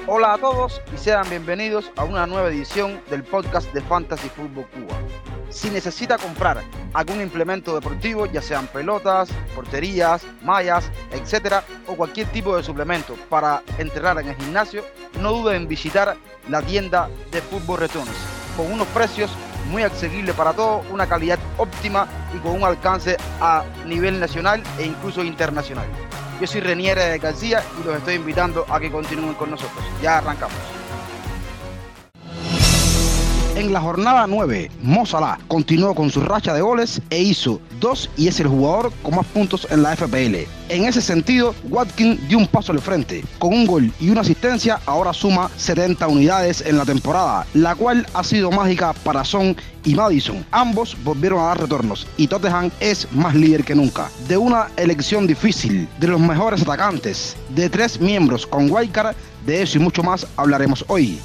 Hola a todos y sean bienvenidos a una nueva edición del podcast de Fantasy Football Cuba. Si necesita comprar algún implemento deportivo, ya sean pelotas, porterías, mallas, etcétera, o cualquier tipo de suplemento para entrenar en el gimnasio, no dude en visitar la tienda de Fútbol Returns, con unos precios muy asequibles para todos, una calidad óptima y con un alcance a nivel nacional e incluso internacional. Yo soy Renier García y los estoy invitando a que continúen con nosotros. Ya arrancamos. En la jornada 9, Mo Salah continuó con su racha de goles e hizo 2 y es el jugador con más puntos en la FPL. En ese sentido, Watkins dio un paso al frente. Con un gol y una asistencia, ahora suma 70 unidades en la temporada, la cual ha sido mágica para Son y Maddison. Ambos volvieron a dar retornos y Tottenham es más líder que nunca. De una elección difícil, de los mejores atacantes, de 3 miembros con wildcard, de eso y mucho más hablaremos hoy.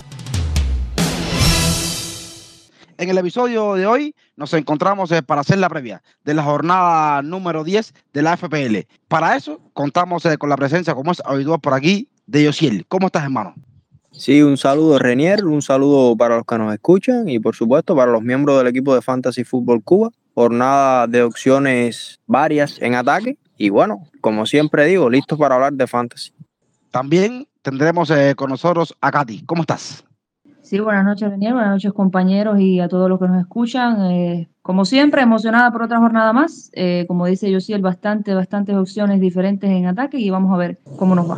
En el episodio de hoy nos encontramos para hacer la previa de la jornada número 10 de la FPL. Para eso contamos con la presencia, como es habitual por aquí, de Yosiel. ¿Cómo estás, hermano? Sí, un saludo, Renier, un saludo para los que nos escuchan y por supuesto para los miembros del equipo de Fantasy Football Cuba. Jornada de opciones varias en ataque y bueno, como siempre digo, listos para hablar de Fantasy. También tendremos con nosotros a Katy. ¿Cómo estás? Sí, buenas noches, Daniel, buenas noches, compañeros, y a todos los que nos escuchan. Como siempre, emocionada por otra jornada más. Como dice Josiel, bastantes opciones diferentes en ataque y vamos a ver cómo nos va.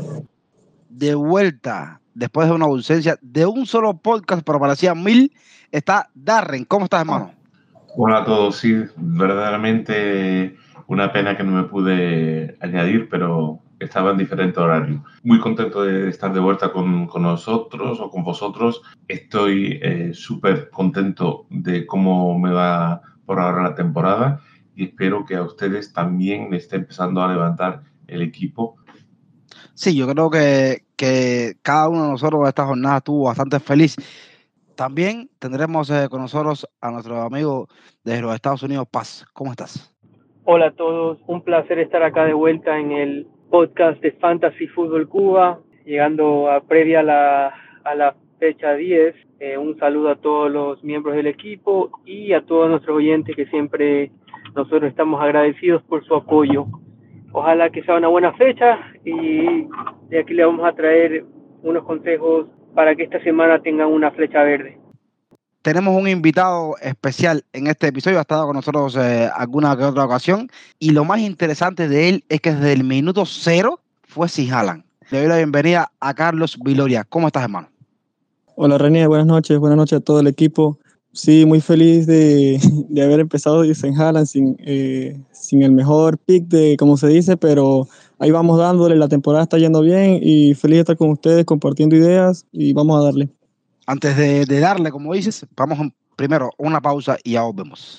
De vuelta, después de una ausencia de un solo podcast, pero parecían 1000, está Darren. ¿Cómo estás, hermano? Hola a todos, sí, verdaderamente una pena que no me pude añadir, pero estaba en diferente horario. Muy contento de estar de vuelta con nosotros o con vosotros. Estoy súper contento de cómo me va por ahora la temporada y espero que a ustedes también me esté empezando a levantar el equipo. Sí, yo creo que cada uno de nosotros esta jornada estuvo bastante feliz. También tendremos con nosotros a nuestro amigo de los Estados Unidos, Paz. ¿Cómo estás? Hola a todos, un placer estar acá de vuelta en el podcast de Fantasy Football Cuba, llegando a previa a la fecha 10. Un saludo a todos los miembros del equipo y a todos nuestros oyentes que siempre nosotros estamos agradecidos por su apoyo. Ojalá que sea una buena fecha y de aquí le vamos a traer unos consejos para que esta semana tengan una flecha verde. Tenemos un invitado especial en este episodio, ha estado con nosotros alguna que otra ocasión, y lo más interesante de él es que desde el minuto 0 fue sin Haaland. Le doy la bienvenida a Carlos Viloria. ¿Cómo estás, hermano? Hola, René, buenas noches a todo el equipo. Sí, muy feliz de haber empezado sin Haaland, sin el mejor pick, como se dice, pero ahí vamos dándole, la temporada está yendo bien y feliz de estar con ustedes compartiendo ideas y vamos a darle. Antes de darle, como dices, vamos primero a una pausa y ya volvemos.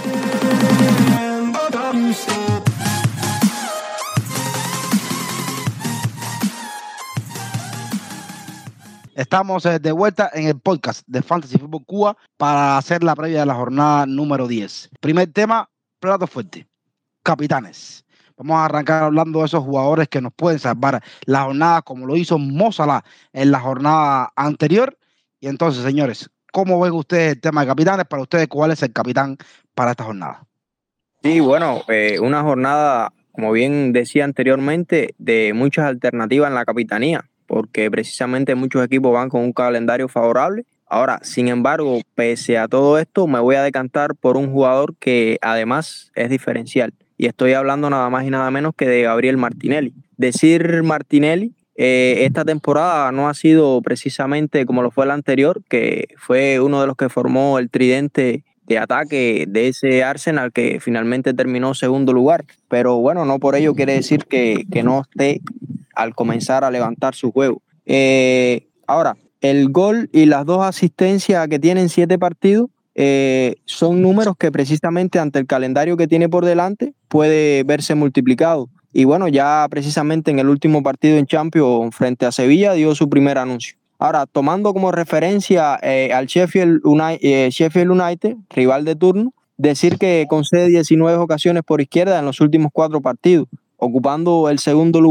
Estamos de vuelta en el podcast de Fantasy Football Cuba para hacer la previa de la jornada número 10. Primer tema, plato fuerte, capitanes. Vamos a arrancar hablando de esos jugadores que nos pueden salvar la jornada, como lo hizo Mo Salah en la jornada anterior. Y entonces, señores, ¿cómo ven ustedes el tema de capitanes? Para ustedes, ¿cuál es el capitán para esta jornada? Sí, bueno, una jornada, como bien decía anteriormente, de muchas alternativas en la capitanía, porque precisamente muchos equipos van con un calendario favorable. Ahora, sin embargo, pese a todo esto, me voy a decantar por un jugador que además es diferencial. Y estoy hablando nada más y nada menos que de Gabriel Martinelli. Decir Martinelli, esta temporada no ha sido precisamente como lo fue la anterior, que fue uno de los que formó el tridente de ataque de ese Arsenal que finalmente terminó segundo lugar. Pero bueno, no por ello quiere decir que no esté al comenzar a levantar su juego. Ahora, el gol y las 2 asistencias que tienen 7 partidos son números que precisamente ante el calendario que tiene por delante puede verse multiplicado. Y bueno, ya precisamente en el último partido en Champions frente a Sevilla dio su primer anuncio. Ahora, tomando como referencia al Sheffield United, rival de turno, decir que concede 19 ocasiones por izquierda en los últimos 4 partidos, ocupando el segundo lugar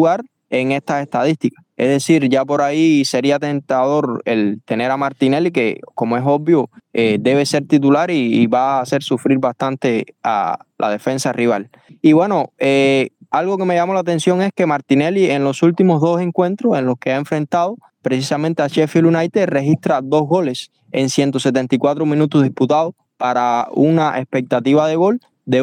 en estas estadísticas. Es decir, ya por ahí sería tentador el tener a Martinelli, que como es obvio, debe ser titular y va a hacer sufrir bastante a la defensa rival. Y bueno, algo que me llamó la atención es que Martinelli en los últimos 2 encuentros en los que ha enfrentado precisamente a Sheffield United registra 2 goles en 174 minutos disputados para una expectativa de gol de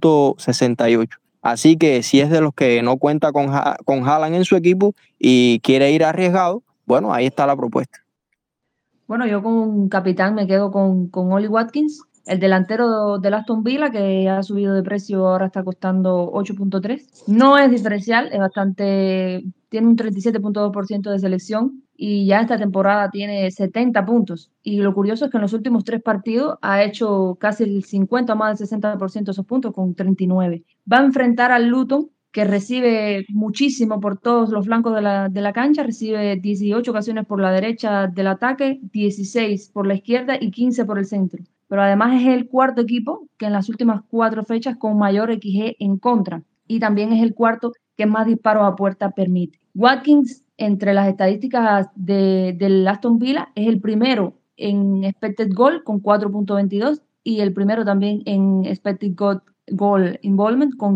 1.68. Así que si es de los que no cuenta con Haaland en su equipo y quiere ir arriesgado, bueno, ahí está la propuesta. Bueno, yo con capitán me quedo con Oli Watkins, el delantero del Aston Villa, que ha subido de precio, ahora está costando 8.3. No es diferencial, es bastante, tiene un 37.2% de selección y ya esta temporada tiene 70 puntos. Y lo curioso es que en los últimos 3 partidos ha hecho casi el 50 o más del 60% de esos puntos con 39. Va a enfrentar al Luton, que recibe muchísimo por todos los flancos de la cancha, recibe 18 ocasiones por la derecha del ataque, 16 por la izquierda y 15 por el centro. Pero además es el cuarto equipo que en las últimas 4 fechas con mayor XG en contra, y también es el cuarto que más disparos a puerta permite. Watkins, entre las estadísticas del Aston Villa, es el primero en expected goal con 4.22 y el primero también en expected goal involvement con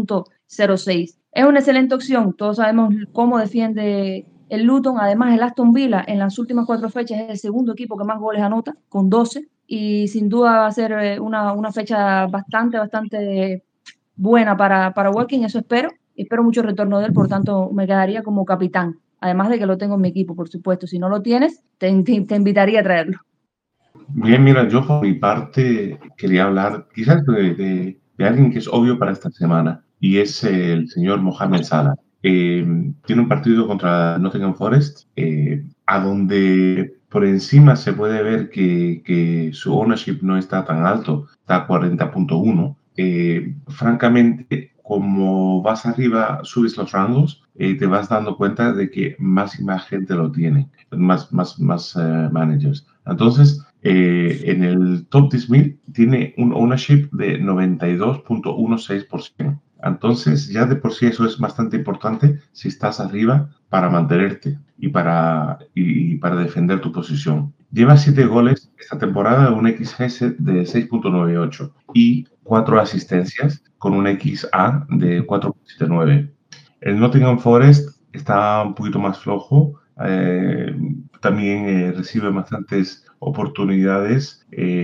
5.06. Es una excelente opción. Todos sabemos cómo defiende el Luton. Además, el Aston Villa en las últimas 4 fechas es el segundo equipo que más goles anota, con 12. Y sin duda va a ser una fecha bastante buena para Watkins. Eso espero. Espero mucho retorno de él, por tanto me quedaría como capitán. Además de que lo tengo en mi equipo, por supuesto. Si no lo tienes, te invitaría a traerlo. Bien, mira, yo por mi parte quería hablar quizás de alguien que es obvio para esta semana, y es el señor Mohamed Salah. Tiene un partido contra Nottingham Forest, a donde por encima se puede ver que su ownership no está tan alto, está a 40.1. Francamente, como vas arriba, subes los rangos, te vas dando cuenta de que más y más gente lo tiene, más managers. Entonces, en el top 10.000 tiene un ownership de 92.16%. Entonces, ya de por sí eso es bastante importante si estás arriba para mantenerte y para defender tu posición. Lleva 7 goles esta temporada, un XG de 6.98 y 4 asistencias con un XA de 4.79. El Nottingham Forest está un poquito más flojo. También recibe bastantes oportunidades.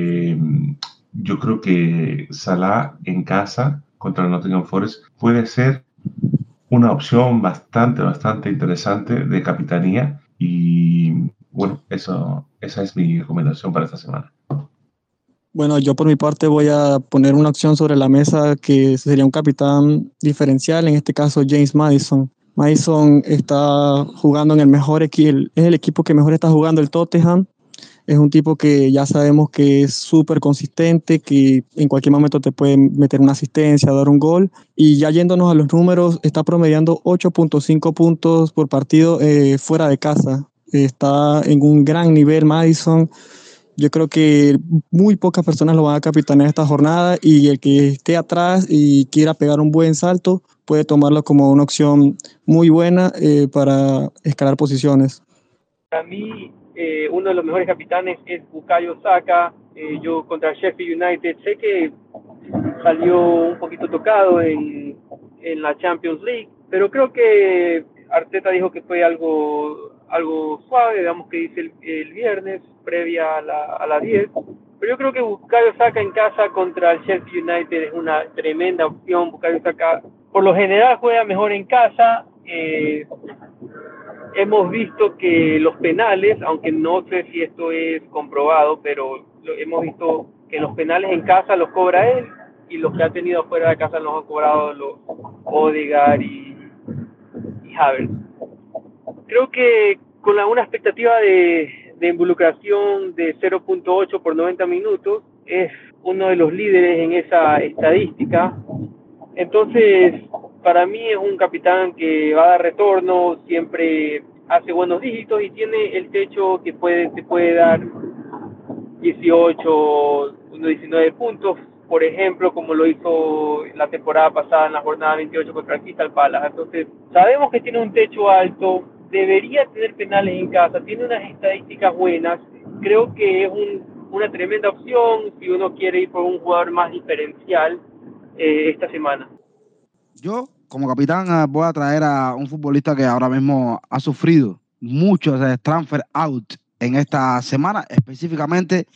Yo creo que Salah en casa contra el Nottingham Forest puede ser una opción bastante interesante de capitanía, y bueno, esa es mi recomendación para esta semana. Bueno, yo por mi parte voy a poner una opción sobre la mesa que sería un capitán diferencial, en este caso James Maddison. Maddison está jugando en el mejor equipo, es el equipo que mejor está jugando, el Tottenham. Es un tipo que ya sabemos que es súper consistente, que en cualquier momento te puede meter una asistencia, dar un gol. Y ya yéndonos a los números, está promediando 8.5 puntos por partido fuera de casa. Está en un gran nivel Maddison. Yo creo que muy pocas personas lo van a capitanear esta jornada, y el que esté atrás y quiera pegar un buen salto puede tomarlo como una opción muy buena para escalar posiciones. Para mí, uno de los mejores capitanes es Bukayo Saka. Yo contra Sheffield United sé que salió un poquito tocado en la Champions League, pero creo que Arteta dijo que fue algo suave, digamos, que dice el viernes previa a la 10. Pero yo creo que Bukayo Saka en casa contra el Sheffield United es una tremenda opción. Bukayo Saka por lo general juega mejor en casa. Hemos visto que los penales, aunque no sé si esto es comprobado, pero hemos visto que los penales en casa los cobra él, y los que ha tenido fuera de casa los han cobrado los Odegaard y Havertz. Creo que con una expectativa de involucración de 0.8 por 90 minutos es uno de los líderes en esa estadística. Entonces, para mí es un capitán que va a dar retorno, siempre hace buenos dígitos y tiene el techo que te puede dar 18, 19 puntos por ejemplo, como lo hizo la temporada pasada en la jornada 28 contra el Crystal Palace. Entonces, sabemos que tiene un techo alto, debería tener penales en casa, tiene unas estadísticas buenas. Creo que es una tremenda opción si uno quiere ir por un jugador más diferencial esta semana. Yo, como capitán, voy a traer a un futbolista que ahora mismo ha sufrido muchos transfer out en esta semana, específicamente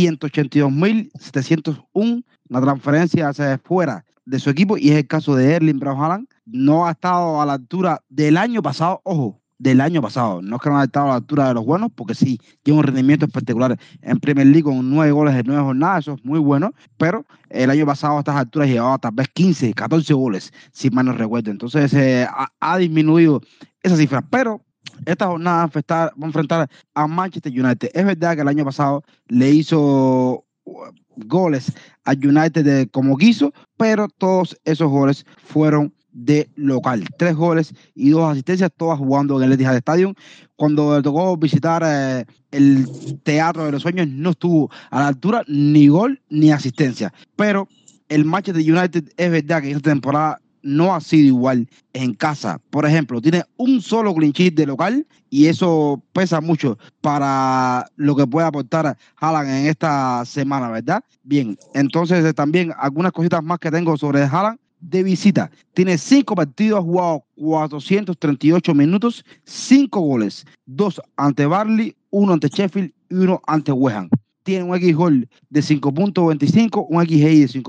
182.701, una transferencia hacia fuera de su equipo, y es el caso de Erling Braut Haaland. No ha estado a la altura del año pasado, ojo, del año pasado. No es que no ha estado a la altura de los buenos, porque sí, tiene un rendimiento espectacular en Premier League con 9 goles en 9 jornadas, eso es muy bueno, pero el año pasado a estas alturas llevaba tal vez 15, 14 goles, si mal no recuerdo. Entonces ha disminuido esa cifra, pero esta jornada va a enfrentar a Manchester United. Es verdad que el año pasado le hizo goles a United como quiso, pero todos esos goles fueron de local. 3 goles y 2 asistencias, todas jugando en el Etihad Stadium. Cuando le tocó visitar el Teatro de los Sueños, no estuvo a la altura, ni gol ni asistencia. Pero el Manchester United es verdad que esta temporada no ha sido igual en casa. Por ejemplo, tiene un solo clean sheet de local y eso pesa mucho para lo que puede aportar Haaland en esta semana, ¿verdad? Bien, entonces también algunas cositas más que tengo sobre Haaland. De visita, tiene 5 partidos, ha jugado 438 minutos, 5 goles, 2 ante Burnley, 1 ante Sheffield y 1 ante West Ham. Tiene un X-Gol de 5.25, un XGI de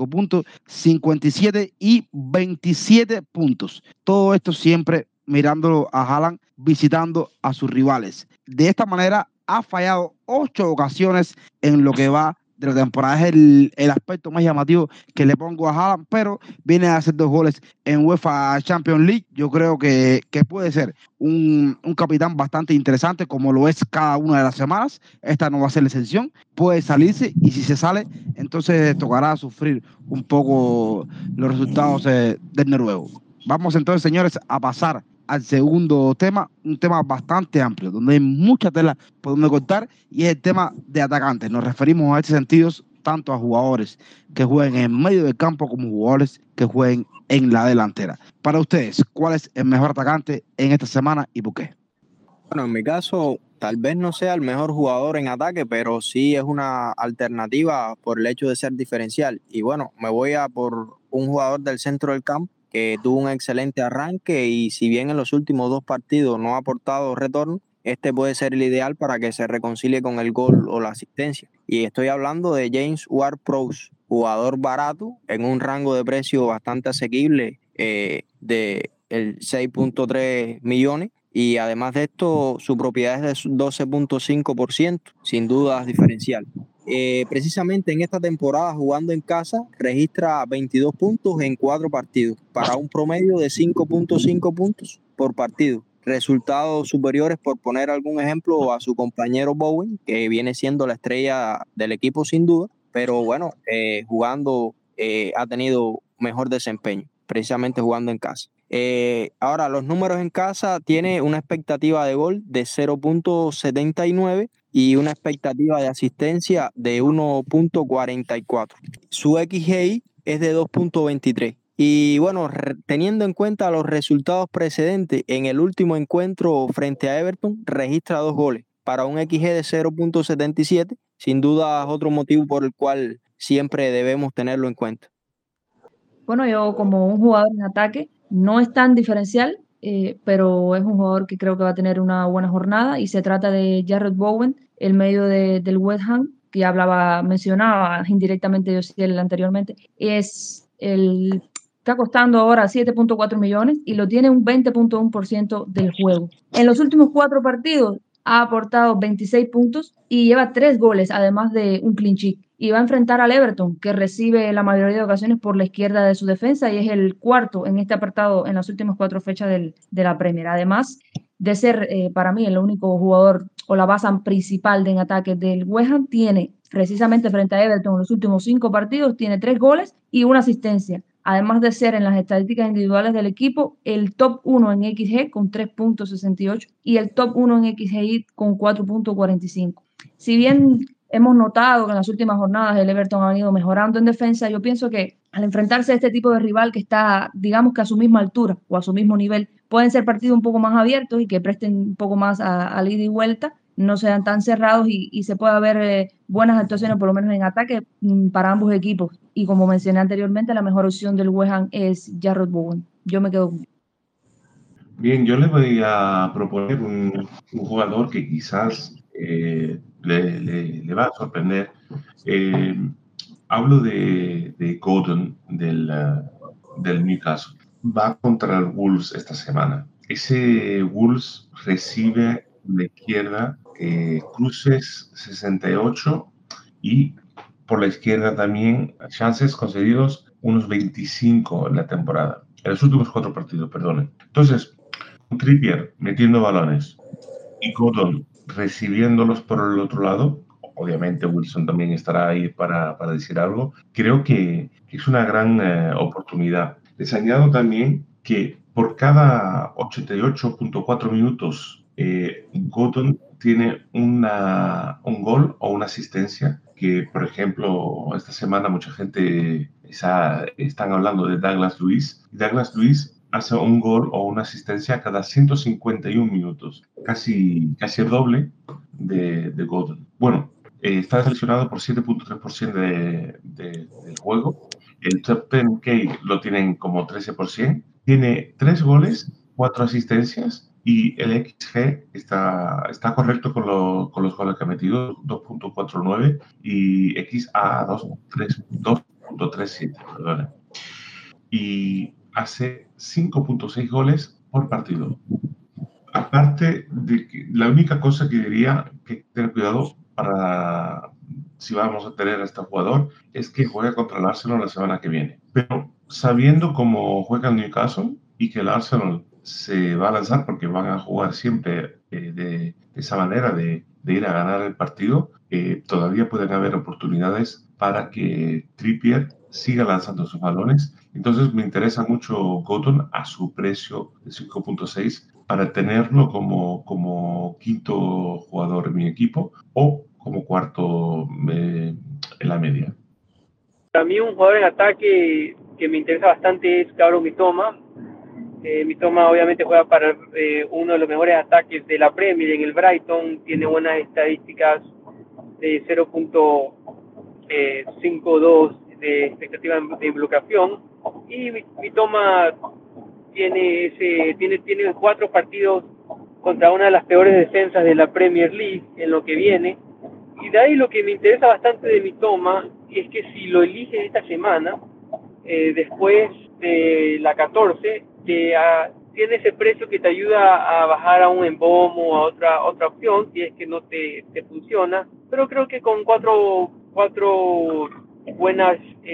5.57 y 27 puntos. Todo esto siempre mirándolo a Haaland, visitando a sus rivales. De esta manera ha fallado 8 ocasiones en lo que va de la temporada. Es el aspecto más llamativo que le pongo a Haaland, pero viene a hacer 2 goles en UEFA Champions League. Yo creo que puede ser un capitán bastante interesante, como lo es cada una de las semanas. Esta no va a ser la excepción. Puede salirse y si se sale, entonces tocará sufrir un poco los resultados del noruego. Vamos entonces, señores, a pasar al segundo tema, un tema bastante amplio, donde hay mucha tela por donde cortar, y es el tema de atacantes. Nos referimos a este sentido tanto a jugadores que jueguen en medio del campo como jugadores que jueguen en la delantera. Para ustedes, ¿cuál es el mejor atacante en esta semana y por qué? Bueno, en mi caso, tal vez no sea el mejor jugador en ataque, pero sí es una alternativa por el hecho de ser diferencial. Y bueno, me voy a por un jugador del centro del campo que tuvo un excelente arranque y si bien en los últimos 2 partidos no ha aportado retorno, este puede ser el ideal para que se reconcilie con el gol o la asistencia. Y estoy hablando de James Ward-Prowse, jugador barato en un rango de precio bastante asequible de el 6.3 millones. Y además de esto, su propiedad es de 12.5%, sin duda diferencial. Precisamente en esta temporada, jugando en casa, registra 22 puntos en 4 partidos, para un promedio de 5.5 puntos por partido. Resultados superiores, por poner algún ejemplo, a su compañero Bowen, que viene siendo la estrella del equipo sin duda, pero bueno, jugando ha tenido mejor desempeño, precisamente jugando en casa. Ahora, los números en casa, tiene una expectativa de gol de 0.79 y una expectativa de asistencia de 1.44. Su XGI es de 2.23. Y bueno, teniendo en cuenta los resultados precedentes, en el último encuentro frente a Everton registra 2 goles para un XG de 0.77. Sin duda es otro motivo por el cual siempre debemos tenerlo en cuenta. Bueno, yo como un jugador en ataque no es tan diferencial, pero es un jugador que creo que va a tener una buena jornada y se trata de Jarrod Bowen, el medio del West Ham, que mencionaba indirectamente yo anteriormente. Está costando ahora 7.4 millones y lo tiene un 20.1% del juego. En los últimos 4 partidos ha aportado 26 puntos y lleva 3 goles, además de un clean sheet. Y va a enfrentar al Everton, que recibe la mayoría de ocasiones por la izquierda de su defensa y es el cuarto en este apartado en las últimas 4 fechas de la Premier. Además de ser para mí el único jugador o la base principal en ataque del West Ham, tiene precisamente frente a Everton en los últimos 5 partidos, tiene 3 goles y una asistencia. Además de ser en las estadísticas individuales del equipo el top 1 en XG con 3.68 y el top 1 en XGI con 4.45. Si bien hemos notado que en las últimas jornadas el Everton ha venido mejorando en defensa. Yo pienso que al enfrentarse a este tipo de rival que está, digamos que a su misma altura o a su mismo nivel, pueden ser partidos un poco más abiertos y que presten un poco más a ida y vuelta, no sean tan cerrados y se pueda ver buenas actuaciones, por lo menos en ataque, para ambos equipos. Y como mencioné anteriormente, la mejor opción del West Ham es Jarrod Bowen. Yo me quedo con... Bien, yo le voy a proponer un jugador que quizás le va a sorprender. Hablo de Gordon del Newcastle. Va contra el Wolves esta semana. Ese Wolves recibe de izquierda cruces 68 y por la izquierda también chances concedidos unos 25 en la temporada. En los últimos 4 partidos, perdón. Entonces, Trippier metiendo balones y Gordon recibiéndolos por el otro lado, obviamente Wilson también estará ahí para decir algo, creo que es una gran oportunidad. Les añado también que por cada 88.4 minutos Gordon tiene un gol o una asistencia, que por ejemplo esta semana mucha gente están hablando de Douglas Luiz. Douglas Luiz hace un gol o una asistencia cada 151 minutos, casi el doble de Gordon. Bueno, está seleccionado por 7.3% del juego. El top 10K lo tienen como 13%. Tiene 3 goles, 4 asistencias y el XG está correcto con los goles que ha metido, 2.49 y XA 2.37, perdón. Y hace 5.6 goles por partido. Aparte de que la única cosa que diría que tener cuidado para si vamos a tener a este jugador es que juega contra el Arsenal la semana que viene. Pero sabiendo cómo juega el Newcastle y que el Arsenal se va a lanzar porque van a jugar siempre de esa manera de ir a ganar el partido, todavía pueden haber oportunidades para que Trippier siga lanzando sus balones. Entonces me interesa mucho Gordon a su precio de 5.6 para tenerlo como quinto jugador en mi equipo o como cuarto en la media. Para mí un jugador en ataque que me interesa bastante es Kaoru Mitoma. Mitoma obviamente juega para uno de los mejores ataques de la Premier en el Brighton, tiene buenas estadísticas de 0.52 de expectativa de involucración, y Mitoma tiene 4 partidos contra una de las peores defensas de la Premier League en lo que viene, y de ahí lo que me interesa bastante de Mitoma es que si lo eliges esta semana, después de la 14, tiene ese precio que te ayuda a bajar a un embomo, a otra opción, si es que no te funciona, pero creo que con cuatro buenas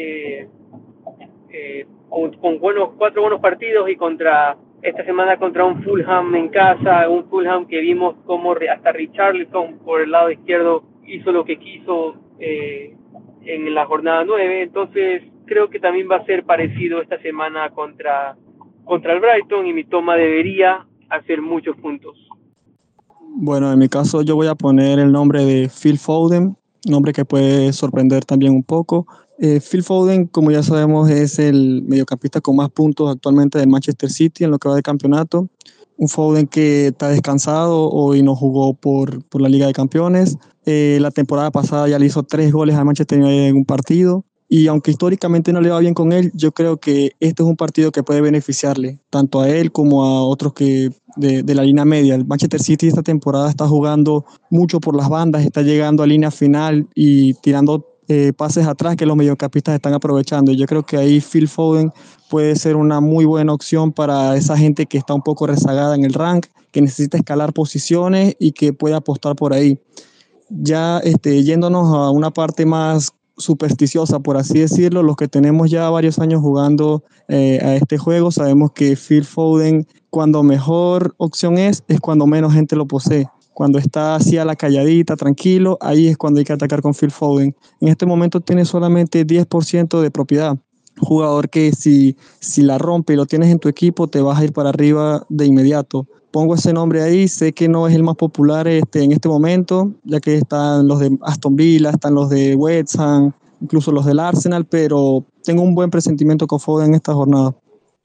con 4 buenos partidos y esta semana contra un Fulham en casa, un Fulham que vimos como hasta Richarlison por el lado izquierdo hizo lo que quiso en la jornada 9, entonces creo que también va a ser parecido esta semana contra el Brighton, y Mitoma debería hacer muchos puntos. Bueno, en mi caso yo voy a poner el nombre de Phil Foden, nombre que puede sorprender también un poco. Phil Foden, como ya sabemos, es el mediocampista con más puntos actualmente del Manchester City en lo que va de campeonato. Un Foden que está descansado, hoy no jugó por la Liga de Campeones. La temporada pasada ya le hizo 3 goles al Manchester United en un partido. Y aunque históricamente no le va bien con él, yo creo que este es un partido que puede beneficiarle tanto a él como a otros que de la línea media. El Manchester City esta temporada está jugando mucho por las bandas, está llegando a línea final y tirando pases atrás que los mediocampistas están aprovechando. Y yo creo que ahí Phil Foden puede ser una muy buena opción para esa gente que está un poco rezagada en el rank, que necesita escalar posiciones y que puede apostar por ahí. Ya yéndonos a una parte más supersticiosa, por así decirlo, los que tenemos ya varios años jugando a este juego, sabemos que Phil Foden, cuando mejor opción es cuando menos gente lo posee. Cuando está así a la calladita, tranquilo, ahí es cuando hay que atacar con Phil Foden. En este momento tiene solamente 10% de propiedad. Jugador que si la rompe y lo tienes en tu equipo, te vas a ir para arriba de inmediato. pongo ese nombre ahí. Sé que no es el más popular en este momento, ya que están los de Aston Villa, están los de West Ham, incluso los del Arsenal, pero tengo un buen presentimiento con Foden en esta jornada.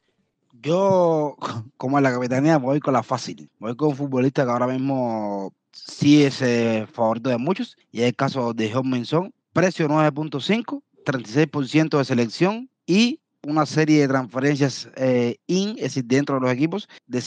Yo, como en la capitanía, voy con la fácil. Voy con un futbolista que ahora mismo sí es favorito de muchos, y es el caso de Heung-min Son. Precio 9.5, 36% de selección y una serie de transferencias es decir, dentro de los equipos, de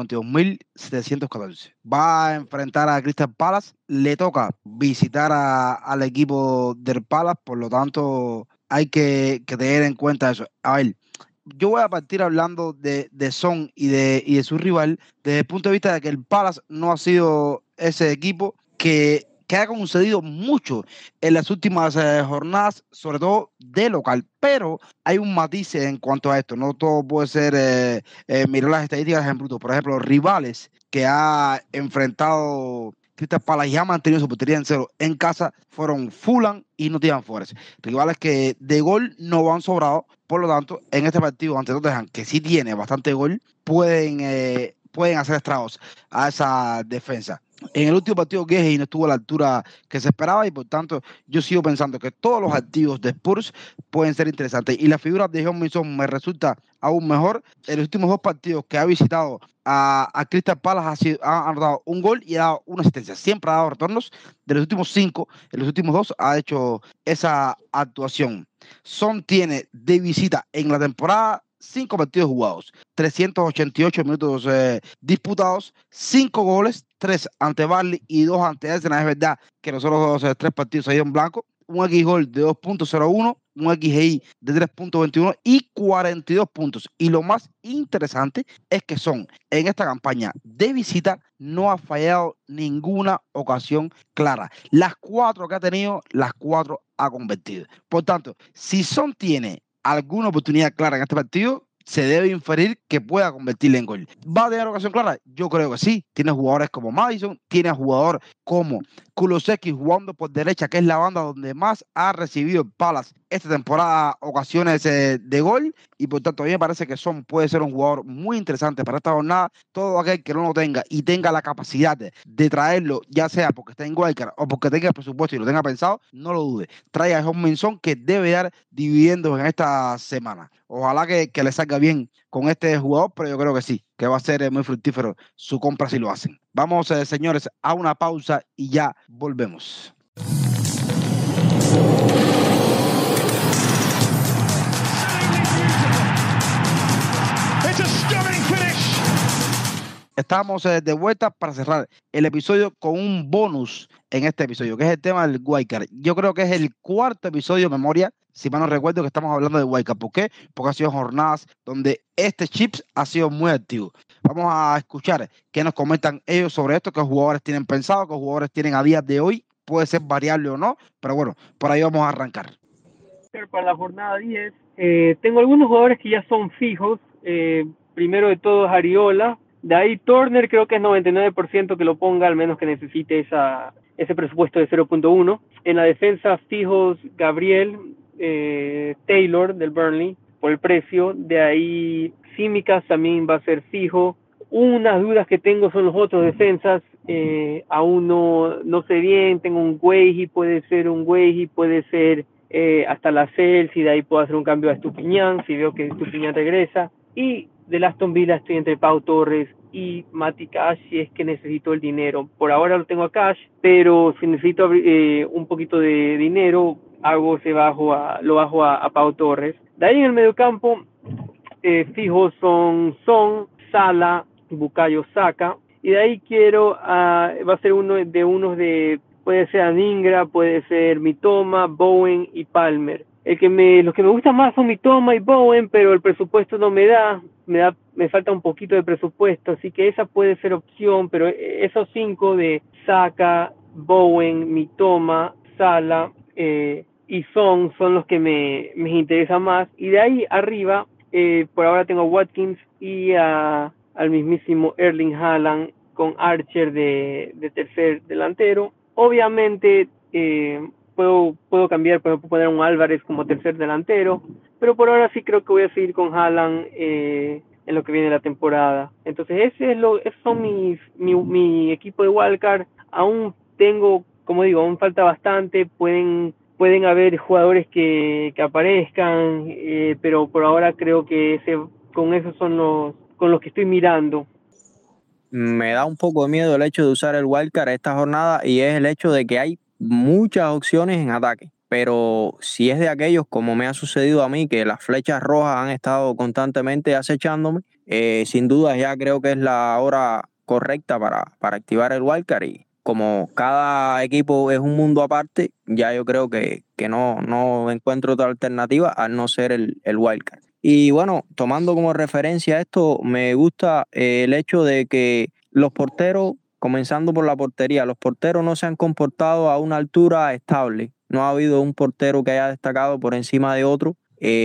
152.714. Va a enfrentar a Crystal Palace, le toca visitar al equipo del Palace, por lo tanto hay que tener en cuenta eso. A ver, yo voy a partir hablando de Son y de su rival desde el punto de vista de que el Palace no ha sido ese equipo que ha concedido mucho en las últimas jornadas, sobre todo de local, pero hay un matiz en cuanto a esto. No todo puede ser mirar las estadísticas en bruto. Por ejemplo, rivales que ha enfrentado Crystal Palace y ha mantenido su portería en cero en casa fueron Fulham y Nottingham Forest. Rivales que de gol no van sobrados, por lo tanto, en este partido ante Tottenham, que sí tiene bastante gol, pueden hacer estragos a esa defensa. En el último partido, Guehi no estuvo a la altura que se esperaba y por tanto yo sigo pensando que todos los activos de Spurs pueden ser interesantes, y la figura de Heung-min Son me resulta aún mejor. En los últimos dos partidos que ha visitado a Crystal Palace ha dado un gol y ha dado una asistencia, siempre ha dado retornos. De los últimos 5, en los últimos 2 ha hecho esa actuación. Son tiene de visita en la temporada 5 partidos jugados, 388 minutos disputados, 5 goles, 3 ante Burnley y 2 ante Arsenal. Es verdad que los otros 3 partidos se dieron blanco. Un X-Gol de 2.01, un XGI de 3.21 y 42 puntos. Y lo más interesante es que Son en esta campaña de visita no ha fallado ninguna ocasión clara. Las 4 que ha tenido, las 4 ha convertido. Por tanto, si Son tiene alguna oportunidad clara en este partido, se debe inferir que pueda convertirle en gol. ¿Va a tener ocasión clara? Yo creo que sí. Tiene jugadores como Maddison, tiene jugador como Kulusevski jugando por derecha, que es la banda donde más ha recibido el Palace esta temporada ocasiones de gol, y por tanto a mí me parece que Son puede ser un jugador muy interesante para esta jornada. Todo aquel que no lo tenga y tenga la capacidad de traerlo, ya sea porque está en Wildcard o porque tenga el presupuesto y lo tenga pensado, no lo dude. Traiga a Heung-min Son, que debe dar dividendos en esta semana. Ojalá que le salga bien con este jugador, pero yo creo que sí, que va a ser muy fructífero su compra si lo hacen. Vamos, señores, a una pausa y ya volvemos. Estamos de vuelta para cerrar el episodio con un bonus en este episodio, que es el tema del Wildcard. Yo creo que es el 4º episodio de memoria, si mal no recuerdo, que estamos hablando de Wildcard. ¿Por qué? Porque ha sido jornadas donde este chips ha sido muy activo. Vamos a escuchar qué nos comentan ellos sobre esto, qué jugadores tienen pensado, qué jugadores tienen a día de hoy. Puede ser variable o no, pero bueno, por ahí vamos a arrancar. Para la jornada 10, tengo algunos jugadores que ya son fijos. Primero de todos, Ariola. De ahí Turner, creo que es 99% que lo ponga, al menos que necesite ese presupuesto de 0.1. En la defensa, fijos, Gabriel, Taylor del Burnley, por el precio. De ahí Tsimikas también va a ser fijo. Unas dudas que tengo son los otros defensas. Aún no sé bien. Tengo un Guehi, puede ser hasta la Chelsea, de ahí puedo hacer un cambio a Estupiñán si veo que Estupiñán regresa. Y del Aston Villa estoy entre Pau Torres y Matty Cash si es que necesito el dinero. Por ahora lo tengo a Cash, pero si necesito un poquito de dinero, lo bajo a Pau Torres. De ahí en el mediocampo, fijos son Son, Salah, Bukayo Saka. Y de ahí va a ser unos de puede ser Aningra, puede ser Mitoma, Bowen y Palmer. Los que me gustan más son Mitoma y Bowen, pero el presupuesto no me falta un poquito de presupuesto, así que esa puede ser opción, pero esos 5 de Saka, Bowen, Mitoma, Salah y son los que me interesan más. Y de ahí arriba, por ahora tengo a Watkins y al mismísimo Erling Haaland con Archer de tercer delantero. Obviamente puedo cambiar, por ejemplo, poner a un Álvarez como tercer delantero, pero por ahora sí creo que voy a seguir con Haaland en en lo que viene de la temporada. Entonces esos son mi equipo de wildcard. Aún tengo, como digo, aún falta bastante, pueden haber jugadores que aparezcan, pero por ahora creo que con esos son con los que estoy mirando. Me da un poco de miedo el hecho de usar el wildcard esta jornada, y es el hecho de que hay muchas opciones en ataque. Pero si es de aquellos, como me ha sucedido a mí, que las flechas rojas han estado constantemente acechándome, sin duda ya creo que es la hora correcta para activar el wildcard. Y como cada equipo es un mundo aparte, ya yo creo que no encuentro otra alternativa al no ser el wildcard. Y bueno, tomando como referencia esto, me gusta el hecho de que los porteros, comenzando por la portería, los porteros no se han comportado a una altura estable. No ha habido un portero que haya destacado por encima de otro.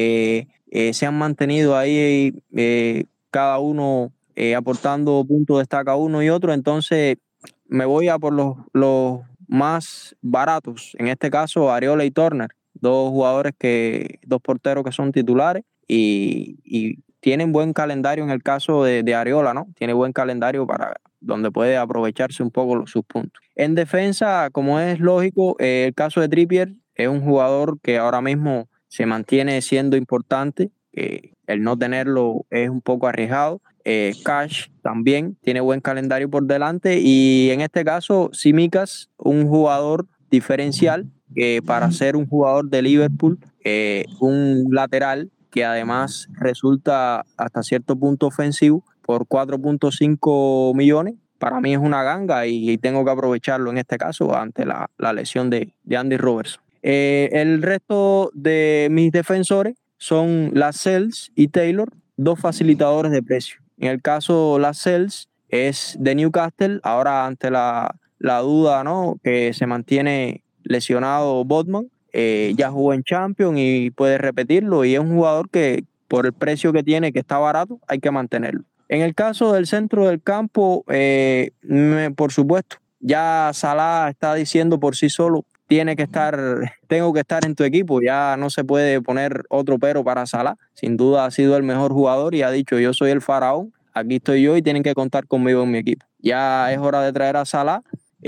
Se han mantenido ahí cada uno aportando puntos, destaca uno y otro. Entonces me voy a por los más baratos. En este caso, Arriola y Turner, dos porteros que son titulares y tienen buen calendario. En el caso de Arriola, ¿no? Tiene buen calendario para donde puede aprovecharse un poco sus puntos. En defensa, como es lógico, el caso de Trippier es un jugador que ahora mismo se mantiene siendo importante. El no tenerlo es un poco arriesgado. Cash también tiene buen calendario por delante, y en este caso Tsimikas, un jugador diferencial para ser un jugador de Liverpool, un lateral que además resulta hasta cierto punto ofensivo, por 4.5 millones. Para mí es una ganga y tengo que aprovecharlo en este caso ante la lesión de Andy Robertson. El resto de mis defensores son Lascelles y Taylor, dos facilitadores de precio. En el caso Lascelles es de Newcastle, ahora ante la duda, ¿no?, que se mantiene lesionado Botman. Ya jugó en Champions y puede repetirlo, y es un jugador que por el precio que tiene, que está barato, hay que mantenerlo. En el caso del centro del campo, por supuesto, ya Salah está diciendo por sí solo, tengo que estar en tu equipo, ya no se puede poner otro pero para Salah. Sin duda ha sido el mejor jugador y ha dicho: yo soy el faraón, aquí estoy yo y tienen que contar conmigo en mi equipo. Ya es hora de traer a Salah.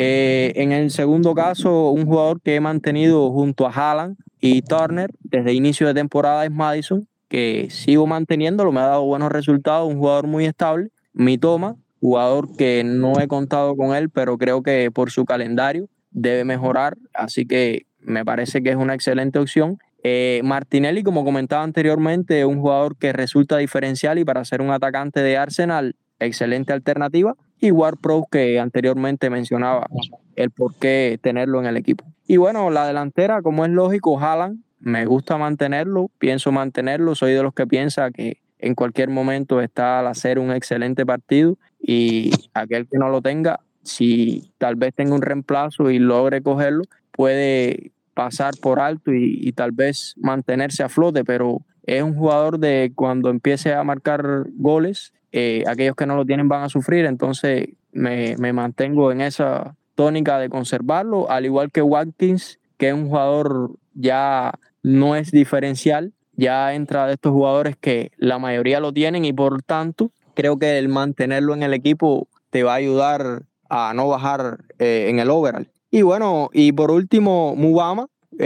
En el segundo caso, un jugador que he mantenido junto a Haaland y Turner desde inicio de temporada es Maddison, que sigo manteniéndolo, me ha dado buenos resultados, un jugador muy estable. Mitoma, jugador que no he contado con él, pero creo que por su calendario debe mejorar, así que me parece que es una excelente opción. Martinelli, como comentaba anteriormente, un jugador que resulta diferencial y para ser un atacante de Arsenal, excelente alternativa. Y Ward-Prowse, que anteriormente mencionaba el por qué tenerlo en el equipo. Y bueno, la delantera, como es lógico, Haaland, me gusta mantenerlo, pienso mantenerlo, soy de los que piensa que en cualquier momento está al hacer un excelente partido, y aquel que no lo tenga, si tal vez tenga un reemplazo y logre cogerlo, puede pasar por alto y tal vez mantenerse a flote, pero es un jugador de cuando empiece a marcar goles, aquellos que no lo tienen van a sufrir. Entonces me mantengo en esa tónica de conservarlo, al igual que Watkins, que es un jugador ya no es diferencial, ya entra de estos jugadores que la mayoría lo tienen, y por tanto creo que el mantenerlo en el equipo te va a ayudar a no bajar en el overall. Y bueno, y por último, Mubama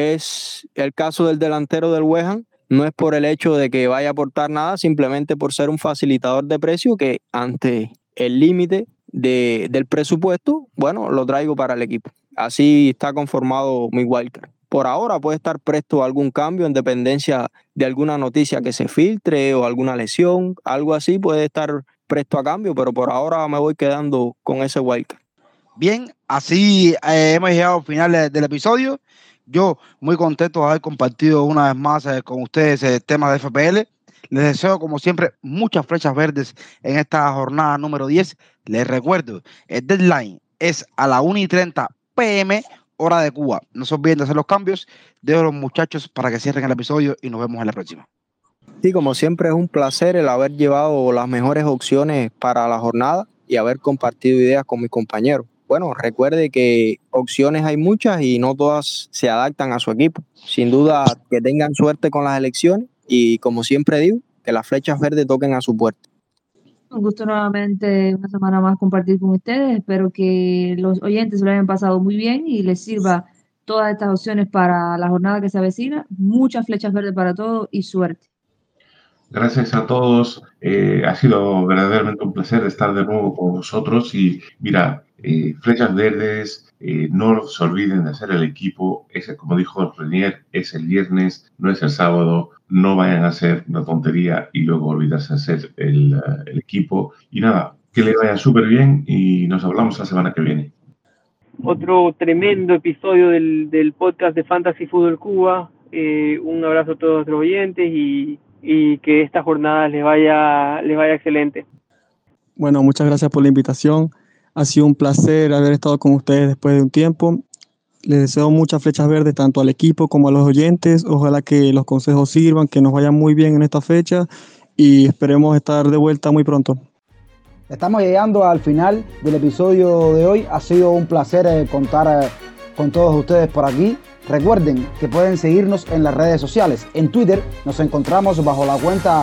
es el caso del delantero del West Ham. No es por el hecho de que vaya a aportar nada, simplemente por ser un facilitador de precio que ante el límite del presupuesto, bueno, lo traigo para el equipo. Así está conformado mi wildcard. Por ahora puede estar presto a algún cambio en dependencia de alguna noticia que se filtre o alguna lesión, algo así puede estar presto a cambio, pero por ahora me voy quedando con ese wildcard. Bien, así hemos llegado al final del episodio. Yo muy contento de haber compartido una vez más con ustedes el tema de FPL. Les deseo, como siempre, muchas flechas verdes en esta jornada número 10. Les recuerdo, el deadline es a las 1:30 p.m. hora de Cuba. No se olviden de hacer los cambios. Dejo a los muchachos para que cierren el episodio y nos vemos en la próxima. Sí, como siempre es un placer el haber llevado las mejores opciones para la jornada y haber compartido ideas con mis compañeros. Bueno, recuerde que opciones hay muchas y no todas se adaptan a su equipo. Sin duda, que tengan suerte con las elecciones y, como siempre digo, que las flechas verdes toquen a su puerta. Un gusto nuevamente una semana más compartir con ustedes. Espero que los oyentes se lo hayan pasado muy bien y les sirva todas estas opciones para la jornada que se avecina. Muchas flechas verdes para todos y suerte. Gracias a todos. Ha sido verdaderamente un placer estar de nuevo con vosotros. Y mira, flechas verdes, no se olviden de hacer el equipo. Ese, como dijo Renier, es el viernes, no es el sábado. No vayan a hacer una tontería y luego olvidarse de hacer el equipo. Y nada, que le vaya súper bien y nos hablamos la semana que viene. Otro tremendo episodio del podcast de Fantasy Fútbol Cuba. Un abrazo a todos nuestros oyentes y que esta jornada les vaya excelente. Bueno, muchas gracias por la invitación. Ha sido un placer haber estado con ustedes después de un tiempo. Les deseo muchas flechas verdes tanto al equipo como a los oyentes. Ojalá que los consejos sirvan, que nos vayan muy bien en esta fecha y esperemos estar de vuelta muy pronto. Estamos llegando al final del episodio de hoy. Ha sido un placer contar con todos ustedes por aquí. Recuerden que pueden seguirnos en las redes sociales. En Twitter nos encontramos bajo la cuenta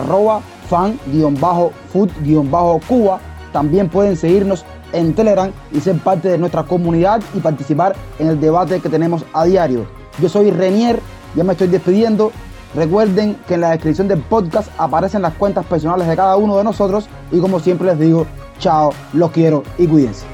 @fan_food_cuba. También pueden seguirnos en Telegram y ser parte de nuestra comunidad y participar en el debate que tenemos a diario. Yo soy Renier, ya me estoy despidiendo. Recuerden que en la descripción del podcast aparecen las cuentas personales de cada uno de nosotros y como siempre les digo, chao, los quiero y cuídense.